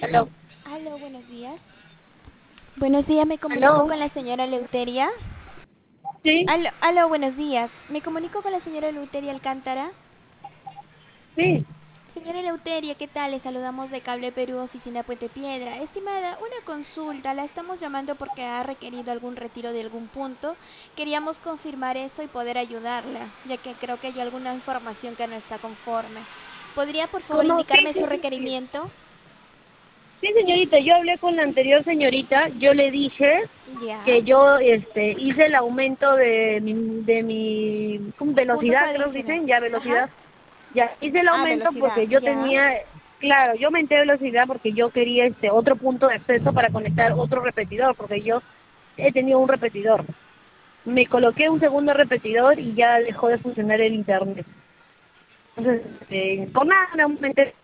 Aló, Aló, buenos días. Buenos días, me comunico aló, con la señora Leuteria. sí, Aló, buenos días. Me comunico con la señora Leuteria Alcántara. sí, Señora Leuteria, ¿qué tal? Le saludamos de Cable Perú, oficina Puente Piedra. Estimada, una consulta. La estamos llamando porque ha requerido algún retiro de algún punto. Queríamos confirmar eso y poder ayudarla, ya que creo que hay alguna información que no está conforme. ¿Podría, por favor, ¿cómo? Sí, indicarme sí, su sí, sí. requerimiento? Sí, señorita, yo hablé con la anterior señorita, yo le dije Ya. que yo hice el aumento de mi Puntos velocidad, creo que adicionales. dicen, ya Ajá. velocidad. Ya, hice el Ah, aumento velocidad. porque yo Ya. tenía, claro, yo aumenté velocidad porque yo quería otro punto de acceso para conectar otro repetidor, porque yo he tenido un repetidor. Me coloqué un segundo repetidor y ya dejó de funcionar el internet. Entonces, por nada me aumenté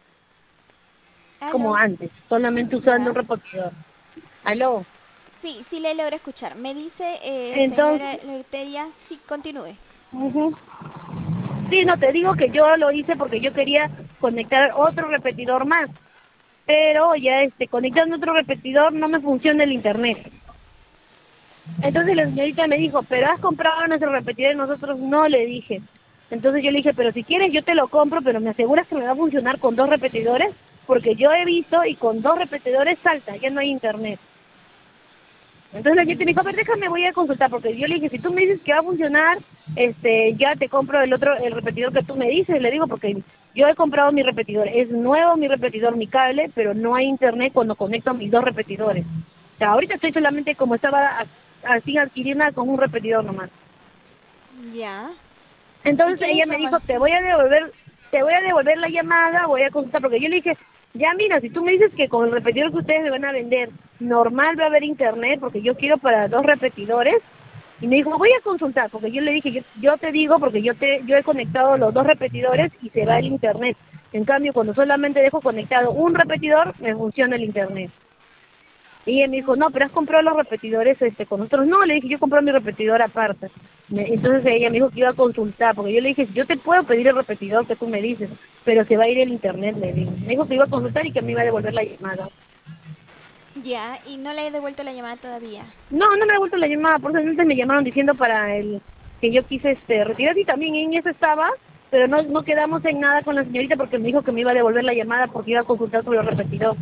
como Aló. antes, solamente usando un Ya. repetidor. Aló. Sí, sí le logro escuchar. Me dice, señora Entonces, Leuteria, sí, continúe. ujú. Sí, no, te digo que yo lo hice porque yo quería conectar otro repetidor más, pero ya conectando otro repetidor no me funciona el internet. Entonces la señorita me dijo, pero has comprado nuestro repetidor y nosotros no, le dije. Entonces yo le dije, pero si quieres yo te lo compro, pero me aseguras que me va a funcionar con dos repetidores, porque yo he visto y con dos repetidores salta, ya no hay internet. Entonces la gente me dijo, a ver, Mm, déjame, voy a consultar, porque yo le dije, si tú me dices que va a funcionar, ya te compro el repetidor que tú me dices, le digo, porque yo he comprado mi repetidor, es nuevo mi repetidor, mi cable, pero no hay internet cuando conecto mis dos repetidores. O sea, ahorita estoy solamente como estaba así adquirida con un repetidor nomás. ya. ¿Y Entonces qué ella me dijo, información? te voy a devolver la llamada, voy a consultar, porque yo le dije, ya mira, si tú me dices que con el repetidor que ustedes me van a vender, normal va a haber internet, porque yo quiero para dos repetidores, y me dijo, voy a consultar, porque yo le dije, yo te digo, porque yo he conectado los dos repetidores y se va el internet. En cambio, cuando solamente dejo conectado un repetidor, me funciona el internet. Y ella me dijo, no, pero has comprado los repetidores con nosotros. No, le dije, yo compré mi repetidor aparte. Entonces ella me dijo que iba a consultar, porque yo le dije, yo te puedo pedir el repetidor que tú me dices, pero se va a ir el internet, le digo. Me dijo que iba a consultar y que me iba a devolver la llamada. Ya, y no le he devuelto la llamada todavía. No, no me ha devuelto la llamada, por eso antes me llamaron diciendo para el que yo quise retirar y también en eso estaba, pero no quedamos en nada con la señorita porque me dijo que me iba a devolver la llamada porque iba a consultar sobre el repetidor.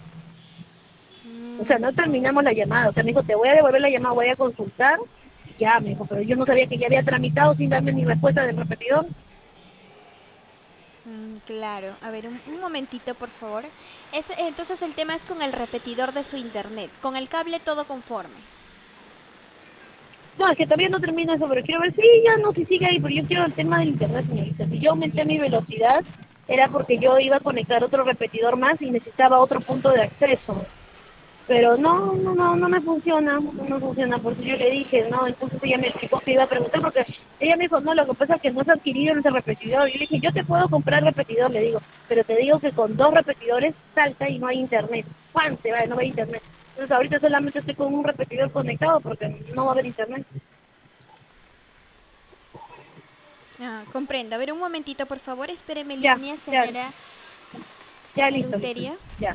O sea, no terminamos la llamada. O sea, me dijo, te voy a devolver la llamada, voy a consultar. Ya, me dijo, pero yo no sabía que ya había tramitado sin darme ni respuesta del repetidor. Claro. A ver, un momentito, por favor. Entonces el tema es con el repetidor de su internet. Con el cable todo conforme. No, es que todavía no termina eso, pero quiero ver si ya no, si sigue ahí, pero yo quiero el tema del internet, señorita. Si yo aumenté mi velocidad, era porque yo iba a conectar otro repetidor más y necesitaba otro punto de acceso. Pero no me funciona, no me funciona, por eso yo le dije, no, entonces ella me explicó que iba a preguntar, porque ella me dijo, no, lo que pasa es que no has adquirido ese repetidor, y yo le dije, yo te puedo comprar repetidor, le digo, pero te digo que con dos repetidores salta y no hay internet, ¿cuándo se va? No hay internet, entonces ahorita solamente estoy con un repetidor conectado porque no va a haber internet. Ah, comprendo. A ver, un momentito, por favor. Espéreme en Ya, línea, ya, señora ya listo, listo, Eleuteria. ya.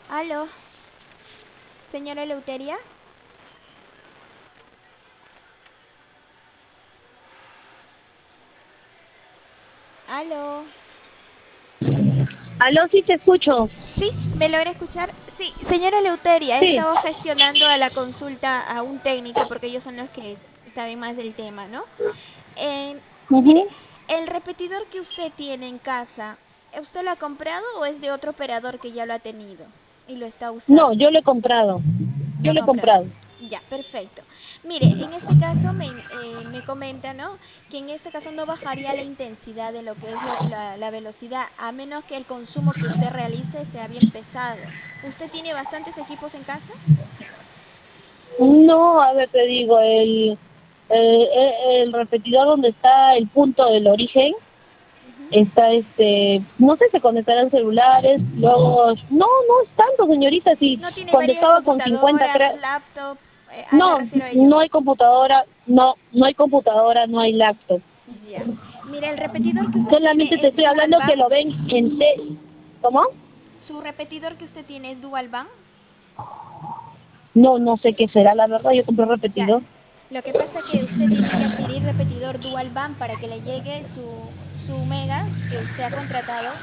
Aló, señora Eleuteria. Aló. Aló, sí te escucho. ¿Sí? ¿Me logra escuchar? Sí, señora Eleuteria, he Sí. estado gestionando a la consulta a un técnico porque ellos son los que saben más del tema, ¿no? Mire, Ujú. el repetidor que usted tiene en casa, ¿usted lo ha comprado o es de otro operador que ya lo ha tenido y lo está No, usando? yo lo he comprado. Lo Yo ha lo he comprado. comprado. Ya, perfecto. Mire, en este caso me comenta, ¿no? Que en este caso no bajaría la intensidad de lo que es la velocidad, a menos que el consumo que usted realice sea bien pesado. ¿Usted tiene bastantes equipos en casa? No, a ver, te digo, el repetidor donde está el punto del origen, Ujú. está no sé, se conectarán celulares, luego, no es tanto, señorita, si ¿No tiene cuando varias estaba con 50 computadoras, creo, laptop? Me no, refiero a ello. no hay computadora, no hay computadora, no hay laptop. Ya. Mire, el repetidor que usted Solamente tiene te es estoy Dual hablando que Band. lo ven ¿cómo? ¿Su repetidor que usted tiene es Dual Band? No sé qué será, la verdad, yo compré Ya. repetidor. Lo que pasa es que usted tiene que adquirir repetidor Dual Band para que le llegue su megas que usted ha contratado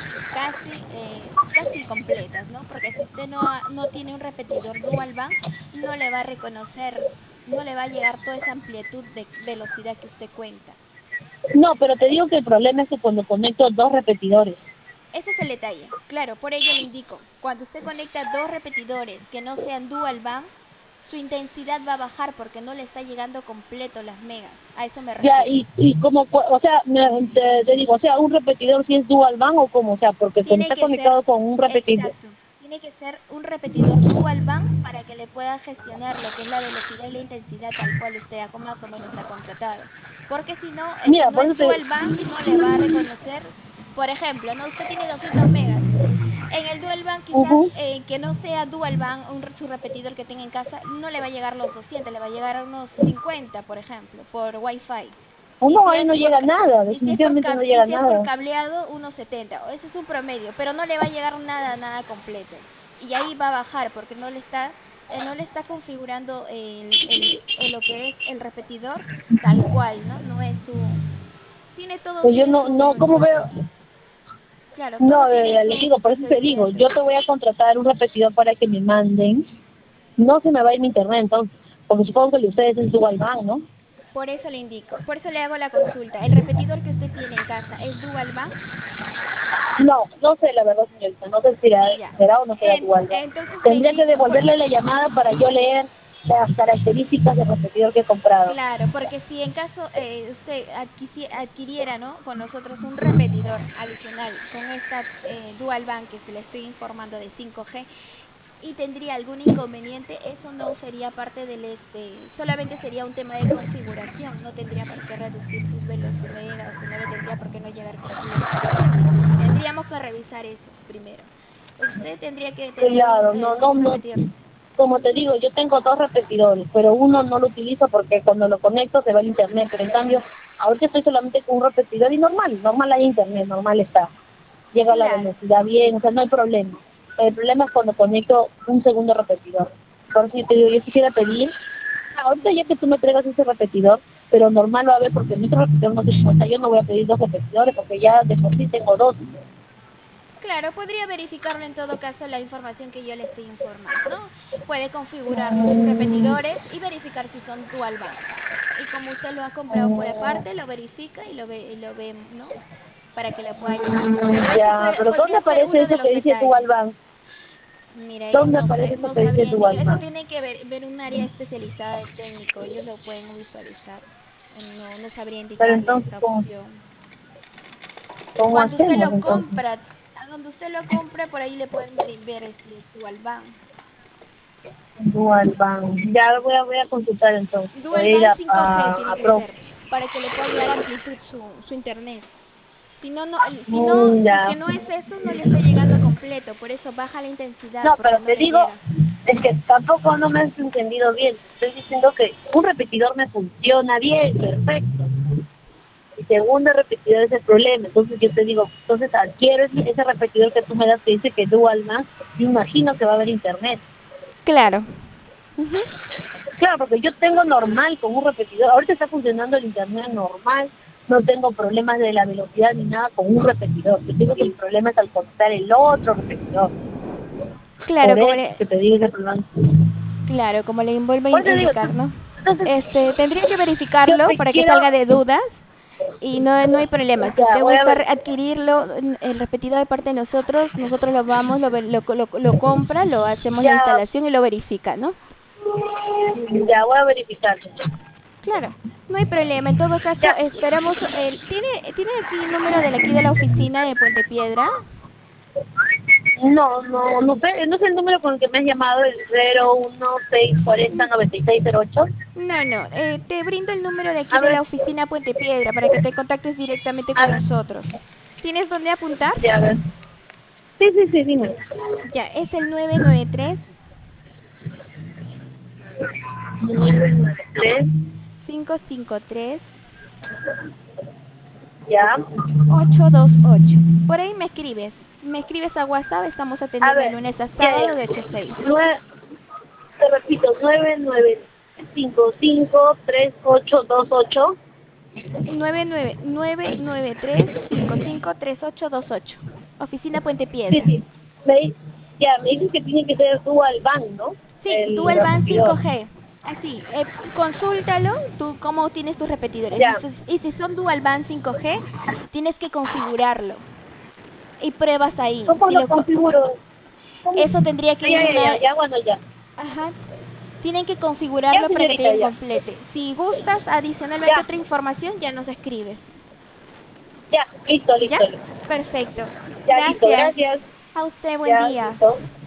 casi completas, ¿no? Porque si usted no tiene un repetidor Dual Band, no le va a reconocer, no le va a llegar toda esa amplitud de velocidad que usted cuenta. No, pero te digo que el problema es que cuando conecto dos repetidores, Ese es el detalle. Claro, por ello le indico, cuando usted conecta dos repetidores que no sean dual band, su intensidad va a bajar porque no le está llegando completo las megas. A eso me ya, refiero. y como, o sea, te digo, o sea, un repetidor si es dual band o como, o sea, porque cuando Tiene está que ser, conectado con un repetidor, exacto, tiene que ser un repetidor dual band para que le pueda gestionar lo que es la velocidad y la intensidad tal cual usted más o menos ha contratado. Porque si no, si mira, no por eso es te, dual band, no le va a reconocer, por ejemplo, ¿no? Usted tiene 200 megas. En el dual band quizás ujú, que no sea dual band, su repetidor que tenga en casa, no le va a llegar los 200, le va a llegar a unos 50, por ejemplo, por Wi-Fi. Y no, si ahí no es por, llega nada, y si es por, definitivamente no y llega si es por nada. cableado, unos 70. Ese es un promedio, pero no le va a llegar nada completo. Y ahí va a bajar porque no le está configurando lo que es el repetidor tal cual, ¿no? No es todo Pues yo tiene no, su ¿cómo veo? espacio. Claro, todo No, tiene les su digo, por eso te digo, yo procedimiento. te voy a contratar un repetidor para que me manden, no se me va a ir mi internet entonces, porque supongo que el de ustedes es dual band, ¿no? Por eso le indico, por eso le hago la consulta. ¿El repetidor que usted tiene en casa es dual band? No sé la verdad, señorita, no sé si Ya. será o no será igual, ¿no? Entonces le Tendría que indico, devolverle la llamada para yo leer las características del repetidor que he comprado. claro, porque si en caso usted adquiriera, ¿no? Con nosotros un repetidor adicional con esta dual band que se le estoy informando de 5G y tendría algún inconveniente, eso no sería parte solamente sería un tema de configuración, no tendría por qué reducir sus megas o no le tendría por qué no llegar completo. Tendríamos que revisar eso primero. Usted tendría que tener Claro, un repetidor. como te digo, yo tengo dos repetidores, pero uno no lo utilizo porque cuando lo conecto se va el internet, pero en cambio, ahorita estoy solamente con un repetidor y normal hay internet, normal está. Llega la Claro. velocidad bien, o sea, no hay problema. El problema es cuando conecto un segundo repetidor. Por eso yo te digo, yo quisiera pedir, ahorita ya que tú me traigas ese repetidor, pero normal va a haber porque mi otro repetidor no se cuenta, yo no voy a pedir dos repetidores porque ya de por sí tengo dos. Claro, podría verificarlo en todo caso la información que yo le estoy informando, ¿no? Puede configurar sus repetidores y verificar si son dual band. Y como usted lo ha comprado por aparte, lo verifica y lo ve, ¿no? Para que le pueda llegar. Pero ese Ya, pero ¿dónde podría ser aparece uno de eso los que dice Dual detalles. Bank? Mira, ahí ¿Dónde no aparece sé, eso no que dice sabría indicar. Dual Eso Bank? tiene que ver un área especializada del técnico. Ellos lo pueden visualizar. No sabría Pero indicarle entonces, esa opción. ¿cómo Cuando usted hacemos lo entonces? compra, a donde usted lo compra, por ahí le pueden ver si es Dual Band. Dual Bank. Ya voy a consultar entonces. Voy Dual a ir Band 5G a tiene que Pro. ser para que le pueda llegar amplitud su internet. Si que Ya. no es eso, no le está llegando completo. Por eso baja la intensidad No, porque pero no te le digo, llega. es que tampoco no me has entendido bien. Te estoy diciendo que un repetidor me funciona bien, perfecto. mi segunda repetidor es el problema. Entonces yo te digo, entonces adquiero ese repetidor que tú me das que dice que dual más, yo imagino que va a haber internet. Claro. Ujú. Claro, porque yo tengo normal con un repetidor. Ahorita está funcionando el internet normal. No tengo problemas de la velocidad ni nada con un repetidor. Yo digo que el problema es al conectar el otro repetidor. Claro, Por eso es que te digo ese problema. claro, como le vuelvo a Por eso digo, indicar, ¿no? entonces Tendría que yo verificarlo te para que quiero, salga de dudas y no hay problema. Si ya usted voy a gusta ver, adquirirlo, el repetidor de parte de nosotros lo vamos, lo compra, lo hacemos la ya, instalación y lo verifica, ¿no? ya voy a verificar. Claro, no hay problema. En todo caso, Ya, esperamos. ¿Tiene aquí el número de aquí de la oficina de Puente Piedra? no sé el número con el que me has llamado, el 016409608. No, no. Te brindo el número de aquí A de ver, la oficina Puente Piedra para que te contactes directamente a con ver, nosotros. ¿Tienes dónde apuntar? ya, a ver. Sí, sí, sí, dime. Ya, es el 993 3, 553 ya. 828. Por ahí me escribes. Me escribes a WhatsApp. Estamos A atendiendo de ver, lunes a ya, sábado ya. de 8 a 6. Te repito, 995538828. 993-553828. Oficina Puente Sí, Piedra. sí. Me dices que tiene que ser dual band, ¿no? Sí, El Dual Band repetidor. 5G. Así, consúltalo, tú cómo tienes tus repetidores. Ya. Y si son Dual Band 5G, tienes que configurarlo. Y pruebas ahí. ¿Cómo lo configuro? ¿Cómo? Eso tendría que Ya, ir ya, una... ya, ya, bueno, ya. Ajá. Tienen que Ya, configurarlo para que te señorita, den ya. complete. Si gustas adicionalmente Ya, otra información, ya nos escribes. ya, listo, ¿Ya? listo, listo. Perfecto. Ya, listo, Gracias. gracias. A usted, buen Ya, día. listo.